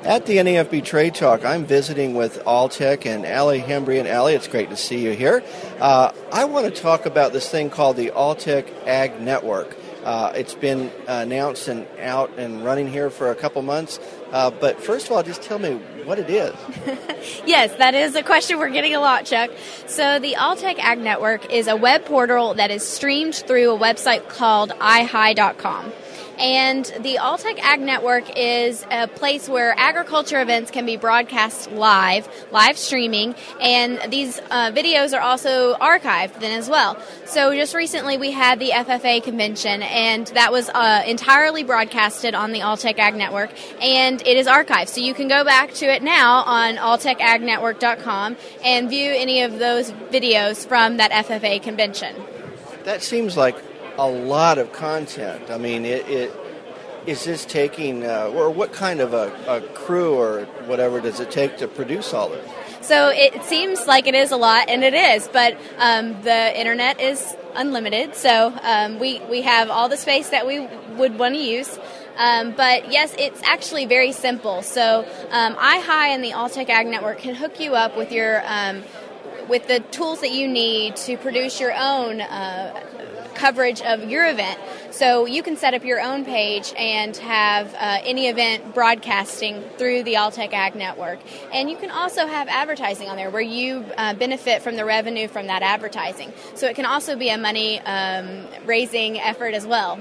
At the NAFB Trade Talk, I'm visiting with Alltech and Ali Hembry. And Ali, it's great to see you here. I want to talk about this thing called the Alltech Ag Network. It's been announced and out and running here for a couple months. But first of all, just tell me what it is. Yes, that is a question we're getting a lot, Chuck. So the Alltech Ag Network is a web portal that is streamed through a website called iHi.com. And the Alltech Ag Network is a place where agriculture events can be broadcast live streaming, and these videos are also archived then as well. So just recently we had the FFA convention, and that was entirely broadcasted on the Alltech Ag Network, and it is archived. So you can go back to it now on alltechagnetwork.com and view any of those videos from that FFA convention. That seems like a lot of content. I mean, is this taking, or what kind of a crew or whatever does it take to produce all this? So it seems like it is a lot, and it is, but the internet is unlimited, so we have all the space that we would want to use. But yes, it's actually very simple. So iHi and the Alltech Ag Network can hook you up with your with the tools that you need to produce your own coverage of your event. So you can set up your own page and have any event broadcasting through the Alltech Ag Network. And you can also have advertising on there where you benefit from the revenue from that advertising. So it can also be a money raising effort as well.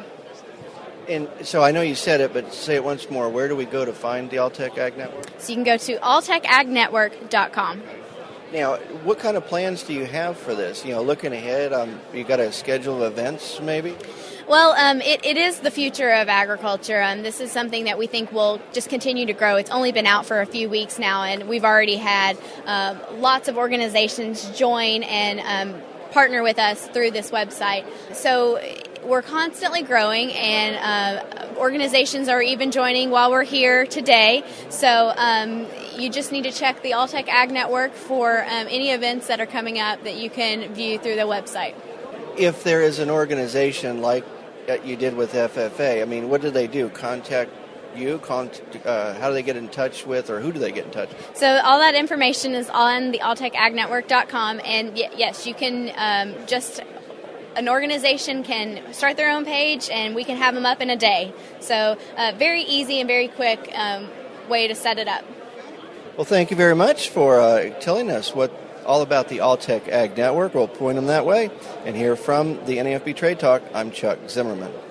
And so I know you said it, but say it once more. Where do we go to find the Alltech Ag Network? So you can go to alltechagnetwork.com. Now, what kind of plans do you have for this? You know, looking ahead, you got a schedule of events maybe? Well, it is the future of agriculture. This is something that we think will just continue to grow. It's only been out for a few weeks now, and we've already had lots of organizations join and partner with us through this website. So we're constantly growing, and organizations are even joining while we're here today. So you just need to check the Alltech Ag Network for any events that are coming up that you can view through the website. If there is an organization like you did with FFA, I mean, what do they do? Contact you? How do they get in touch with, or who do they get in touch with? So all that information is on the alltechagnetwork.com, and yes, you can an organization can start their own page, and we can have them up in a day. So very easy and very quick way to set it up. Well, thank you very much for telling us all about the Alltech Ag Network. We'll point them that way. And here from the NAFB Trade Talk, I'm Chuck Zimmerman.